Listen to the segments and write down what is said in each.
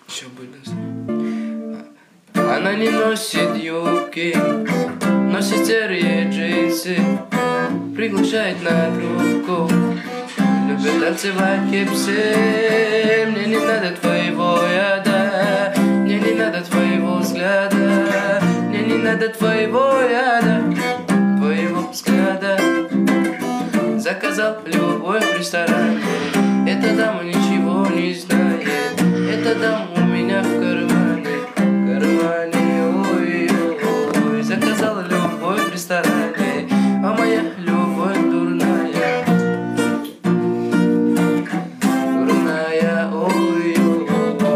Еще будет. Она не носит юбки, носит серые джинсы, приглашает на трубку, любит танцевать кипсы. Мне не надо твоего яда, мне не надо твоего взгляда, мне не надо твоего яда, твоего взгляда. Заказал любовь в ресторане, эта дама ничего не знает, эта дама у меня в кармане, ой-ой-ой. Заказал любовь в ресторане, а моя любовь дурная, дурная, ой-ой-ой.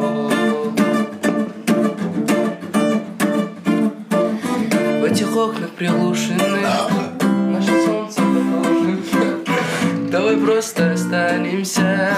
В этих окнах приглушены, наше солнце похоже. Давай просто останемся.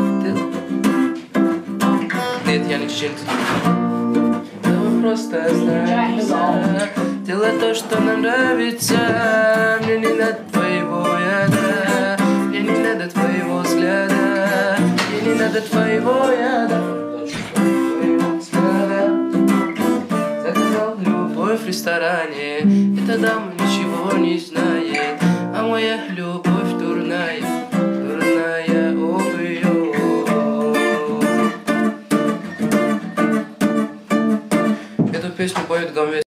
Нет, я не чеченец. Давай просто останемся. Делай то, что нам нравится. Мне не надо твоего яда, мне не надо твоего взгляда, мне не надо твоего яда, твоего взгляда. Заказал любовь в ресторане, эта дама ничего не знает, а моя любовь дурная, дурная, ой-ой-ой. Эту песню поет Гомес.